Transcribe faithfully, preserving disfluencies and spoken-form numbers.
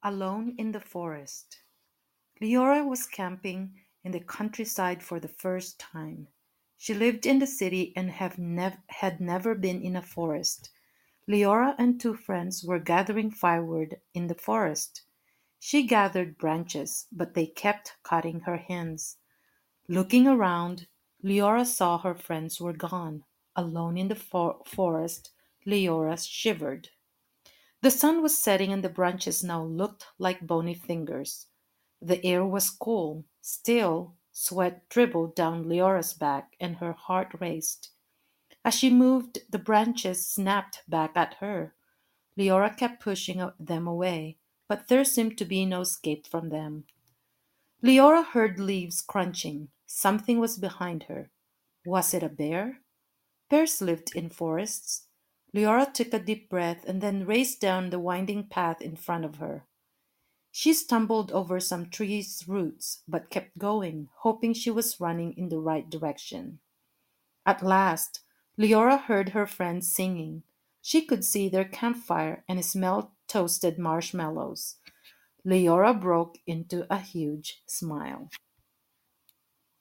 Alone in the forest. Leora was camping in the countryside for the first time. She lived in the city and have nev- had never been in a forest. Leora and two friends were gathering firewood in the forest. She gathered branches, but they kept cutting her hands. Looking around, Leora saw her friends were gone. Alone in the for- forest, Leora shivered. The sun was setting and the branches now looked like bony fingers. The air was cool. Still, sweat dribbled down Leora's back and her heart raced. As she moved, the branches snapped back at her. Leora kept pushing a- them away, but there seemed to be no escape from them. Leora heard leaves crunching. Something was behind her. Was it a bear? Bears lived in forests. Leora took a deep breath and then raced down the winding path in front of her. She stumbled over some tree's roots, but kept going, hoping she was running in the right direction. At last, Leora heard her friends singing. She could see their campfire and smelled toasted marshmallows. Leora broke into a huge smile.